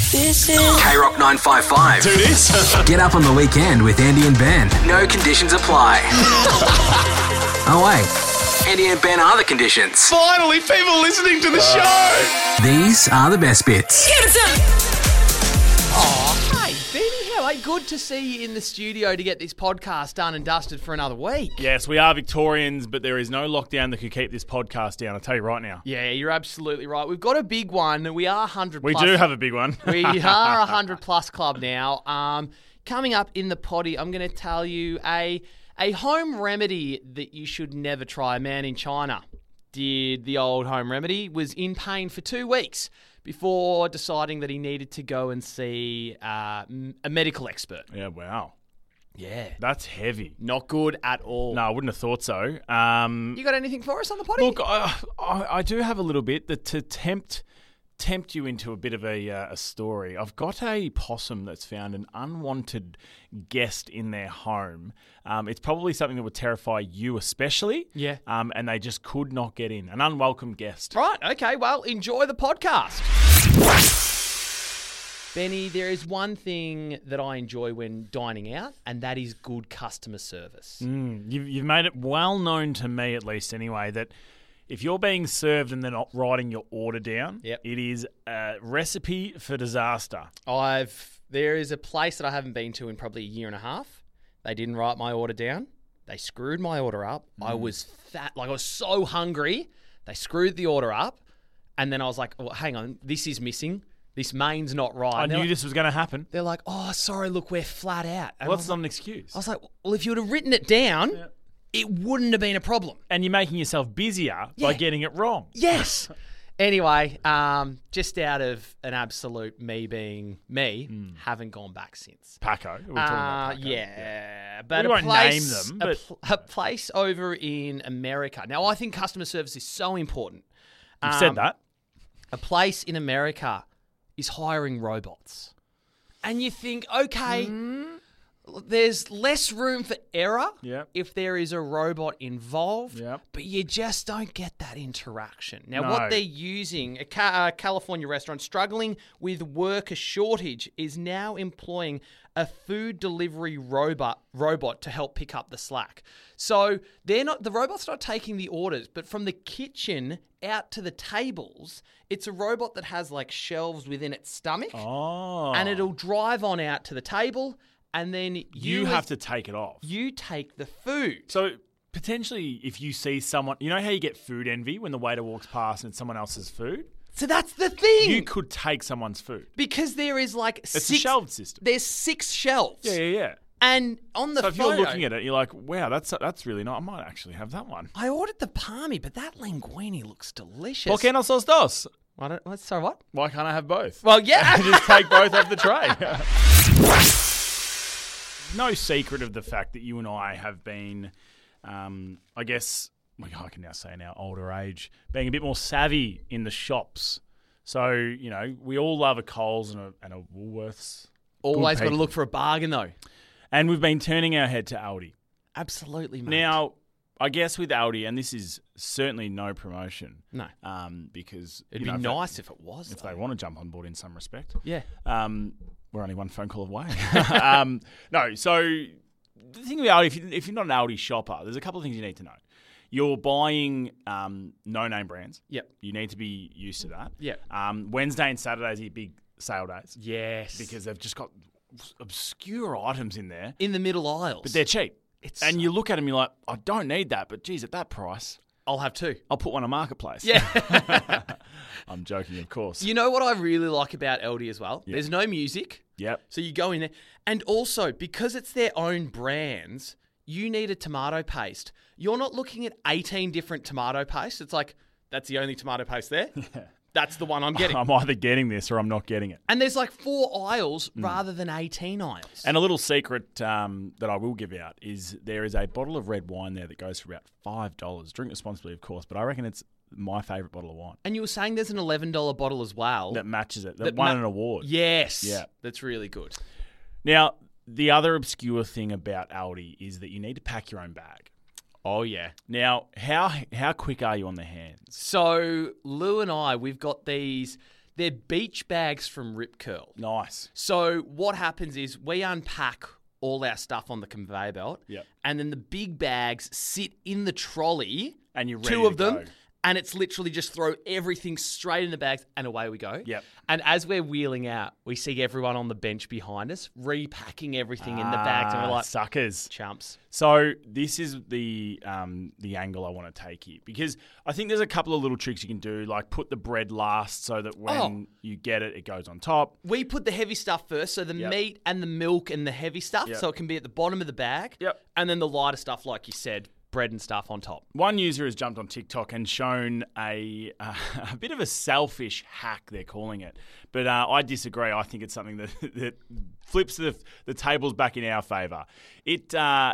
This is K-Rock 955. Do this. Get up on the weekend with Andy and Ben. No conditions apply. Oh, wait. Andy and Ben are the conditions. Finally, people listening to the show. These are the best bits. Hey, Benny, how are you? Good to see you in the studio to get this podcast done and dusted for another week. Yes, we are Victorians, but there is no lockdown that could keep this podcast down. I'll tell you right now. Yeah, you're absolutely right. We've got a big one. We are 100 We plus. do have a big one. We are 100 plus club now. Coming up in the potty, I'm going to tell you a home remedy that you should never try. A man in China did the old home remedy, was in pain for 2 weeks before deciding that he needed to go and see a medical expert. Yeah, wow. Yeah. That's heavy. Not good at all. No, I wouldn't have thought so. You got anything for us on the potty? Look, I do have a little bit that to tempt you into a bit of a story. I've got a possum that's found an unwanted guest in their home. It's probably something that would terrify you especially. Yeah. And they just could not get in. An unwelcome guest. Right, okay, well, enjoy the podcast. Benny, there is one thing that I enjoy when dining out, and that is good customer service. You've made it well known to me, at least anyway, that if you're being served and they're not writing your order down, Yep. it is a recipe for disaster. There is a place that I haven't been to in probably a year and a half. They didn't write my order down. They screwed my order up. I was fat, I was so hungry. They screwed the order up, and then I was like, "Oh, hang on, this is missing. This main's not right." I And knew this was going to happen. they're like, "Oh, sorry, look, we're flat out." And Well, I that's was not an excuse. I was like, well, if you would have written it down, it wouldn't have been a problem. And you're making yourself busier by Yeah. getting it wrong. Yes. Anyway, just out of an absolute me being me, haven't gone back since. Paco. We're talking about Paco. Yeah, but We a won't place, name them, but- a place over in America. Now, I think customer service is so important. You've said that. A place in America is hiring robots. And you think, okay, there's less room for error Yep. if there is a robot involved, Yep. but you just don't get that interaction. Now, No. what they're using, a California restaurant struggling with worker shortage is now employing a food delivery robot to help pick up the slack. So the robot's not taking the orders, but from the kitchen out to the tables, it's a robot that has like shelves within its stomach, Oh. and it'll drive on out to the table, and then You have to take it off. you take the food. So potentially if you see someone, you know how you get food envy when the waiter walks past and it's someone else's food? So that's the thing. You could take someone's food. Because there is like It's a six shelved system. There's 6 shelves. Yeah. And on the So if photo, you're looking at it, you're like, wow, that's really nice. I might actually have that one. I ordered the palmy, but that linguine looks delicious. ¿Por qué no sos dos? Sorry, what? Why can't I have both? Well, yeah. Just take both off the tray. No secret of the fact that you and I have been, I guess, I can now say in our older age, being a bit more savvy in the shops. So, you know, we all love a Coles and a Woolworths. Always got to people. look for a bargain, though. And we've been turning our head to Aldi. Absolutely, mate. Now, I guess with Aldi, and this is certainly no promotion. No. Because It'd you know, be nice if it was. if though. they want to jump on board in some respect. Yeah. We're only one phone call away. No, so the thing about Aldi, if you're not an Aldi shopper, there's a couple of things you need to know. You're buying no-name brands. Yep. You need to be used to that. Yep. Wednesday and Saturdays are your big sale days. Yes. Because they've just got obscure items in there, in the middle aisles. but they're cheap. It's And you look at them, you're like, I don't need that, but geez, at that price, I'll have 2. I'll put one on Marketplace. Yeah. I'm joking, of course. You know what I really like about Aldi as well? Yeah. There's no music. Yep. So you go in there. And also, because it's their own brands, you need a tomato paste. You're not looking at 18 different tomato pastes. It's like, that's the only tomato paste there. That's the one I'm getting. I'm either getting this or I'm not getting it. And there's like 4 aisles rather than 18 aisles. And a little secret that I will give out is there is a bottle of red wine there that goes for about $5. Drink responsibly, of course, but I reckon it's my favourite bottle of wine And you were saying there's an $11 bottle as well. that matches it, that That won ma- an award. Yes. Yeah. That's really good. Now, the other obscure thing about Aldi is that you need to pack your own bag. Oh, yeah. Now, how quick are you on the hands? So Lou and I, we've got these They're beach bags from Rip Curl. Nice. So what happens is we unpack all our stuff on the conveyor belt, Yep. and then the big bags sit in the trolley, And you're ready two to of them, go. and it's literally just throw everything straight in the bags, and away we go. Yep. And as we're wheeling out, we see everyone on the bench behind us repacking everything in the bags, and we're like, suckers. chumps. So this is the angle I want to take here, because I think there's a couple of little tricks you can do, like put the bread last so that when you get it, it goes on top. We put the heavy stuff first, so the Yep. meat and the milk and the heavy stuff, Yep. so it can be at the bottom of the bag. Yep. And then the lighter stuff, like you said, bread and stuff on top. One user has jumped on TikTok and shown a bit of a selfish hack, they're calling it. But I disagree. I think it's something that flips the tables back in our favour. It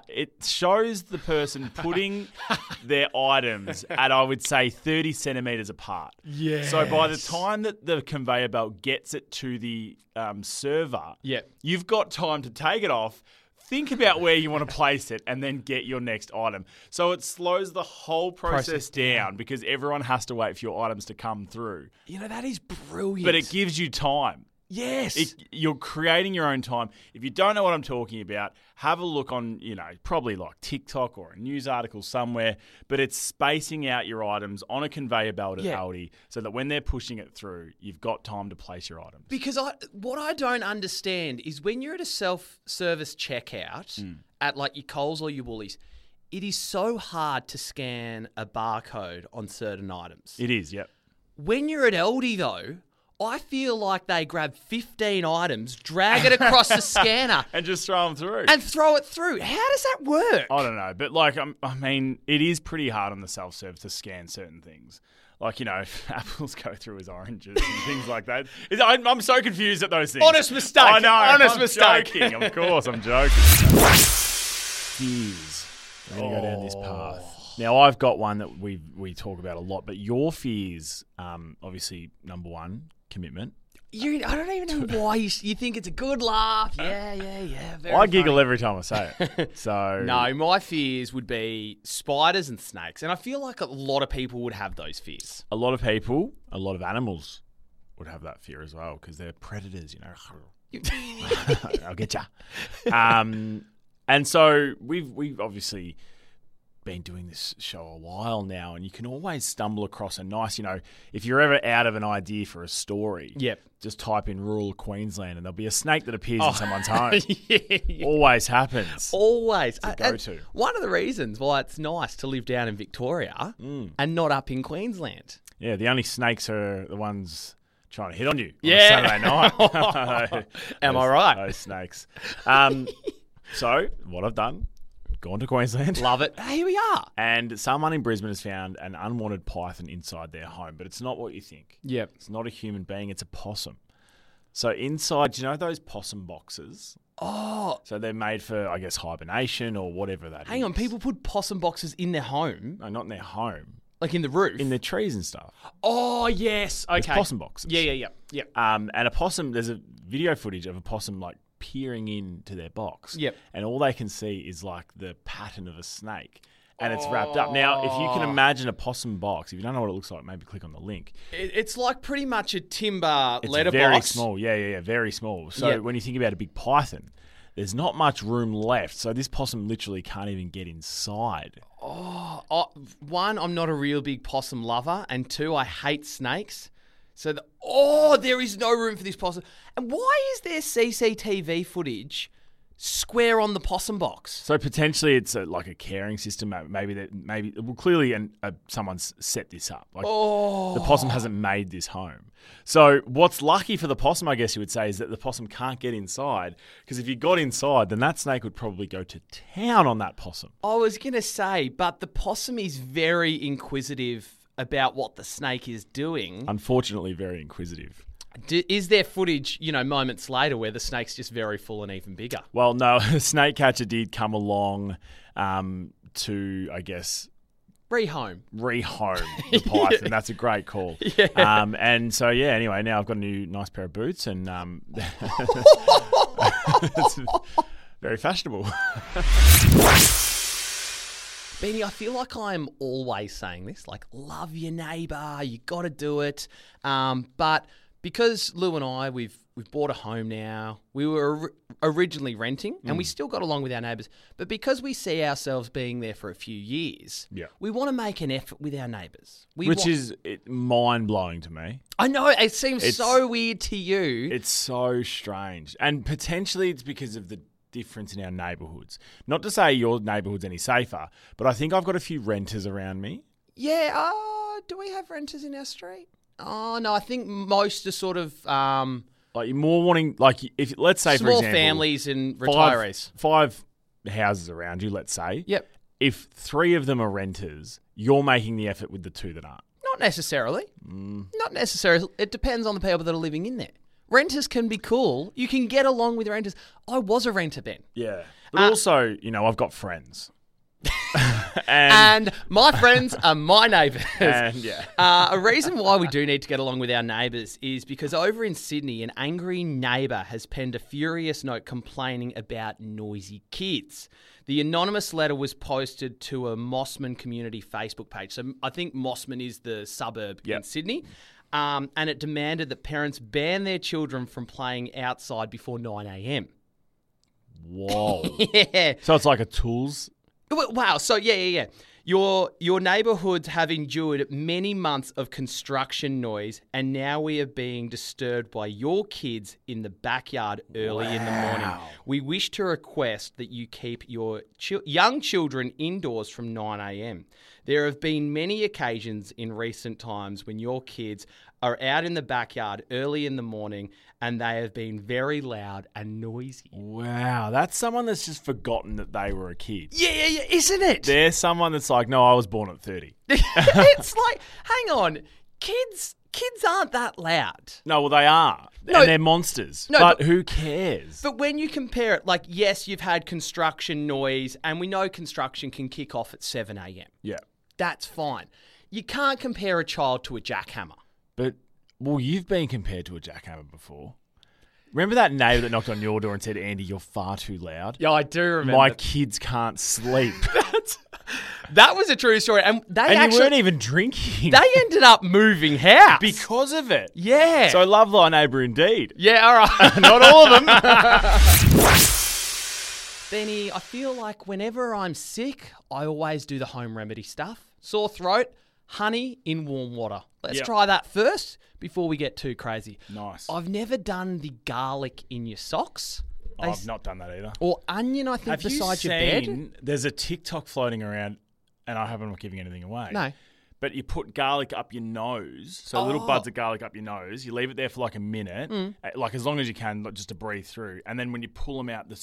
shows the person putting their items at, I would say, 30 centimetres apart. Yeah. So by the time that the conveyor belt gets it to the server, Yep. you've got time to take it off, think about where you want to place it, and then get your next item. So it slows the whole process down because everyone has to wait for your items to come through. You know, that is brilliant. But it gives you time. Yes. You're creating your own time. If you don't know what I'm talking about, have a look on, probably like TikTok or a news article somewhere, but it's spacing out your items on a conveyor belt at Aldi so that when they're pushing it through, you've got time to place your items. Because what I don't understand is when you're at a self-service checkout at like your Coles or your Woolies, it is so hard to scan a barcode on certain items. It is, yep. When you're at Aldi, though, I feel like they grab 15 items, drag it across the scanner, And just throw them through. and throw it through. How does that work? I don't know, but it is pretty hard on the self-serve to scan certain things. Like, apples go through as oranges and things like that. I'm so confused at those things. Honest mistake. I know. Honest I'm mistake. Joking. Of course, I'm joking. Fears. We're going to go down this path. Now, I've got one that we talk about a lot, but your fears, obviously, number one, commitment. I don't even know why you think it's a good laugh. Yeah. Very I giggle funny. every time I say it. So No, my fears would be spiders and snakes. And I feel like a lot of people would have those fears. a lot of people, a lot of animals would have that fear as well because they're predators, I'll get ya. And so we've obviously been doing this show a while now, and you can always stumble across a nice, if you're ever out of an idea for a story, just type in rural Queensland and there'll be a snake that appears in someone's home. Always happens. Always. It's a go-to. One of the reasons why it's nice to live down in Victoria and not up in Queensland. Yeah, the only snakes are the ones trying to hit on you on Yeah. a Saturday night. Am I right? Those snakes. So what I've done, gone to Queensland. Love it. Here we are. And someone in Brisbane has found an unwanted python inside their home, but it's not what you think. Yep. It's not a human being, it's a possum. So inside, do you know those possum boxes? Oh. So they're made for, I guess, hibernation or whatever that is. Hang on, people put possum boxes in their home, No, not in their home. like in the roof. In their trees and stuff. Oh, yes. Okay. There's possum boxes. Yeah. And a possum, there's a video footage of a possum like peering into their box. Yep. And all they can see is like the pattern of a snake. And it's wrapped up. Now, if you can imagine a possum box, if you don't know what it looks like, maybe click on the link. It's like pretty much a timber It's letterbox. very small. Yeah, very small. So Yep. when you think about a big python, there's not much room left. So this possum literally can't even get inside. One, I'm not a real big possum lover, and two, I hate snakes. So, there is no room for this possum. And why is there CCTV footage square on the possum box? So potentially it's like a caring system. Clearly someone's set this up. Like the possum hasn't made this home. So what's lucky for the possum, I guess you would say, is that the possum can't get inside. Because if you got inside, then that snake would probably go to town on that possum. I was going to say, but the possum is very inquisitive about what the snake is doing. Unfortunately, very inquisitive. Is there footage, moments later where the snake's just very full and even bigger? Well, no, a snake catcher did come along to, I guess, Rehome the python. That's a great call. Yeah. And so, anyway, now I've got a new nice pair of boots and it's very fashionable. Beanie, I feel like I'm always saying this, like, love your neighbour, you got to do it. But because Lou and I, we've bought a home now. We were originally renting, and we still got along with our neighbours. But because we see ourselves being there for a few years, we want to make an effort with our neighbours. Which is mind-blowing to me. I know, it seems so weird to you. It's so strange. And potentially it's because of the difference in our neighbourhoods. Not to say your neighbourhood's any safer, but I think I've got a few renters around me. Yeah, do we have renters in our street? Oh, no, I think most are sort of... like you're more wanting, like if let's say small for example, families and retirees. Five houses around you, let's say. Yep. If 3 of them are renters, you're making the effort with the 2 that aren't. Not necessarily. Not necessarily. It depends on the people that are living in there. Renters can be cool. You can get along with renters. I was a renter, Ben. Yeah. But also, I've got friends. And my friends are my neighbours. And A reason why we do need to get along with our neighbours is because over in Sydney, an angry neighbour has penned a furious note complaining about noisy kids. The anonymous letter was posted to a Mossman community Facebook page. So I think Mossman is the suburb in Sydney. And it demanded that parents ban their children from playing outside before 9 a.m. Whoa. Yeah. So it's like a tools. Wow. So yeah. Your neighbourhoods have endured many months of construction noise, and now we are being disturbed by your kids in the backyard early in the morning. We wish to request that you keep your young children indoors from 9 a.m. There have been many occasions in recent times when your kids are out in the backyard early in the morning and they have been very loud and noisy. Wow, that's someone that's just forgotten that they were a kid. Yeah, isn't it? They're someone that's like, no, I was born at 30. It's like, hang on, kids aren't that loud. No, well, they are. No, and they're monsters. no, but who cares? But when you compare it, like, yes, you've had construction noise, and we know construction can kick off at 7 a.m. Yeah. That's fine. You can't compare a child to a jackhammer. But, well, you've been compared to a jackhammer before. Remember that neighbour that knocked on your door and said, Andy, you're far too loud? Yeah, I do remember. My kids can't sleep. That was a true story. And you weren't even drinking. They ended up moving house. Because of it. Yeah. So love thy neighbour indeed. Yeah, all right. Not all of them. Benny, I feel like whenever I'm sick, I always do the home remedy stuff. Sore throat, honey in warm water. Let's try that first before we get too crazy. Nice. I've never done the garlic in your socks. I've not done that either. Or onion, I think, beside your bed. There's a TikTok floating around, and I hope I'm not giving anything away. No. But you put garlic up your nose, so little buds of garlic up your nose. You leave it there for like a minute, like as long as you can, just to breathe through. And then when you pull them out, the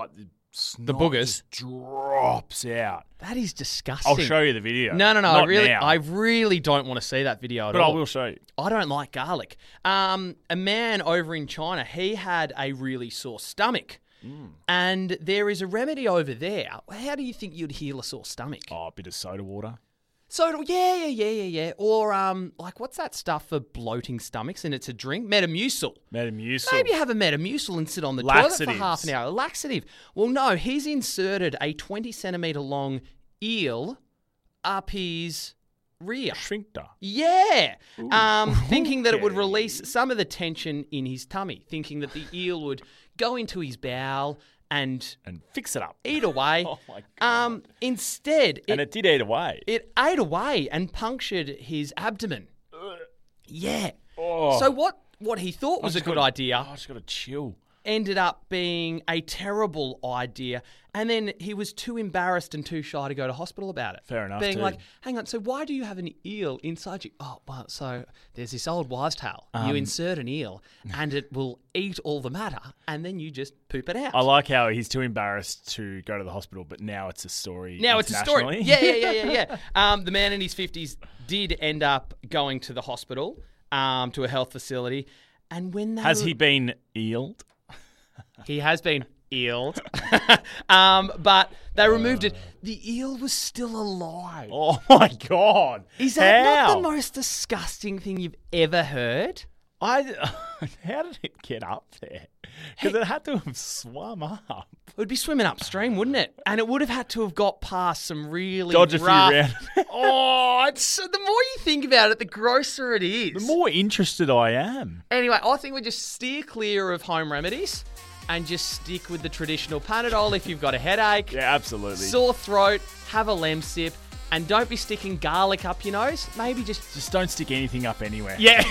snot boogers just drops out. That is disgusting. I'll show you the video. No. Not I now. really don't want to see that video at But all. I will show you. I don't like garlic. A man over in China, he had a really sore stomach. And there is a remedy over there. How do you think you'd heal a sore stomach? Oh, a bit of soda water. Soda, yeah. Or like, what's that stuff for bloating stomachs? And it's a drink, Metamucil. Metamucil. Maybe have a Metamucil and sit on the toilet for half an hour. A laxative. Well, no, he's inserted a 20-centimetre long eel up his rear. Sphincter. Yeah. Thinking that it would release some of the tension in his tummy. Thinking that the eel would go into his bowel and fix it up. Eat away. Oh, my God. Instead... And it did eat away. It ate away and punctured his abdomen. Yeah. Oh. So what he thought was a good idea... I just got to chill. Ended up being a terrible idea. And then he was too embarrassed and too shy to go to hospital about it. Fair enough, Being too. like, hang on, so why do you have an eel inside you? Oh, well, so there's this old wives' tale. You insert an eel and it will eat all the matter and then you just poop it out. I like how he's too embarrassed to go to the hospital, but now it's a story. Now it's a story. internationally. Yeah. The man in his 50s did end up going to the hospital, to a health facility. And when they Has he been eeled? He has been eeled. But they removed it. The eel was still alive. Oh, my God. Is that How? not the most disgusting thing you've ever heard? How did it get up there? Because it had to have swum up. It would be swimming upstream, wouldn't it? And it would have had to have got past some really Dodge a few rough... round. Oh, the more you think about it, the grosser it is. The more interested I am. Anyway, I think we just steer clear of home remedies and just stick with the traditional Panadol if you've got a headache, Yeah, absolutely. sore throat, have a Lemsip, and don't be sticking garlic up your nose. Maybe Just don't stick anything up anywhere. Yeah.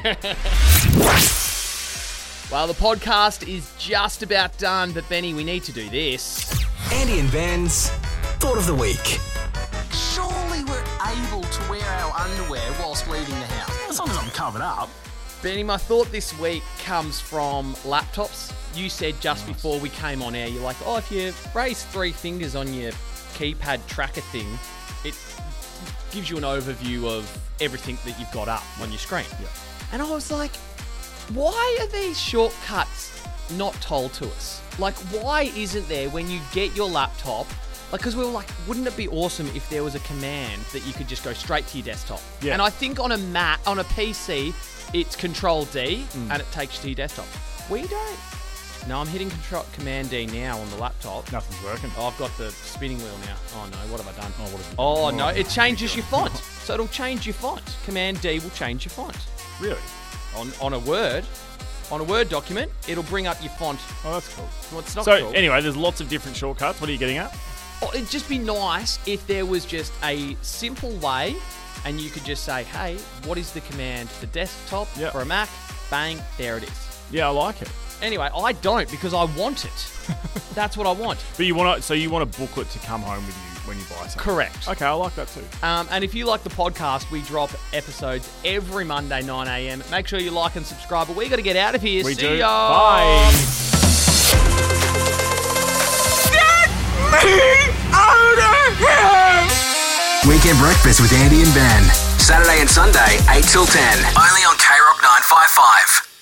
Well, the podcast is just about done, but Benny, we need to do this. Andy and Ben's Thought of the Week. Surely we're able to wear our underwear whilst leaving the house. As long as I'm covered up. Benny, my thought this week comes from laptops. You said just before we came on air, you're like, oh, if you raise 3 fingers on your keypad tracker thing, it gives you an overview of everything that you've got up on your screen. Yeah. And I was like, why are these shortcuts not told to us? Like, why isn't there when you get your laptop? Like, because we were like, wouldn't it be awesome if there was a command that you could just go straight to your desktop? Yeah. And I think on a PC, it's Control D and it takes you to your desktop. We don't. No, I'm hitting Command D now on the laptop. Nothing's working. Oh, I've got the spinning wheel now. Oh no, what have I done? Oh, what have you Oh done? no, it changes your font. So it'll change your font. Command D will change your font. Really? On a Word document, it'll bring up your font. Oh, that's cool. Well, it's not So, cool. anyway, there's lots of different shortcuts. What are you getting at? Oh, it'd just be nice if there was just a simple way and you could just say, hey, what is the command for desktop, Yep. for a Mac? Bang, there it is. Yeah, I like it. Anyway, I don't because I want it. That's what I want. But you want a booklet to come home with you when you buy something. Correct. Okay, I like that too. And if you like the podcast, we drop episodes every Monday, 9 a.m. Make sure you like and subscribe. But we got to get out of here. We See do. ya. Bye. Weekend Breakfast with Andy and Ben. Saturday and Sunday, 8 till 10. Only on K Rock 955.